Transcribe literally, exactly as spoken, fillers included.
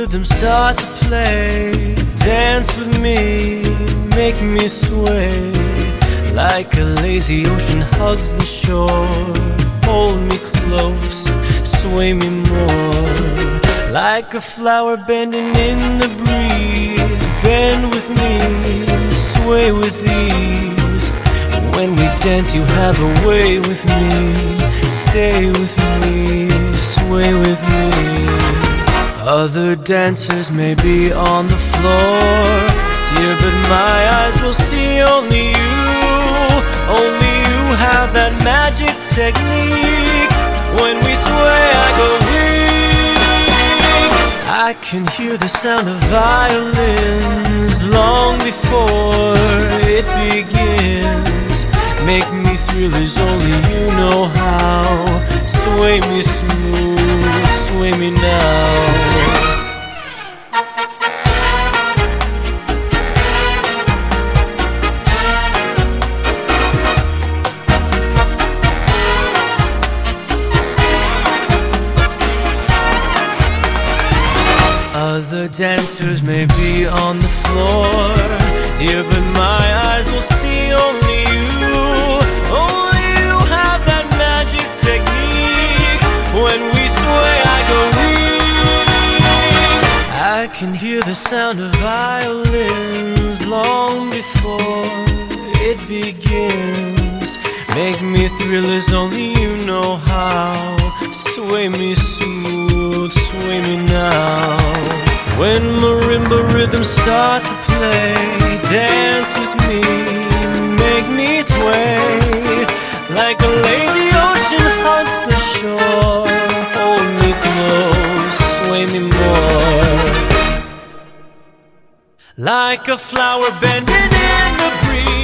rhythm start to play, dance with me, make me sway. Like a lazy ocean hugs the shore, hold me close, sway me more. Like a flower bending in the breeze, bend with me, sway with ease. When we dance you have a way with me, stay with me, sway with me. Other dancers may be on the floor, dear, but my eyes will see only you. Only you have that magic technique. When we sway I go weak. I can hear the sound of violins long before it begins. Make me thrill as only you know how. Sway me smooth, sway me now. Other dancers may be on the floor, dear, but my eyes will see only you. Only you have that magic technique. When we sway I go weak. I can hear the sound of violins long before it begins. Make me thrill as only you know how. Sway me smooth, sway me now. When marimba rhythms start to play, dance with me, make me sway. Like a lazy ocean hugs the shore, hold me close, sway me more. Like a flower bending in the breeze,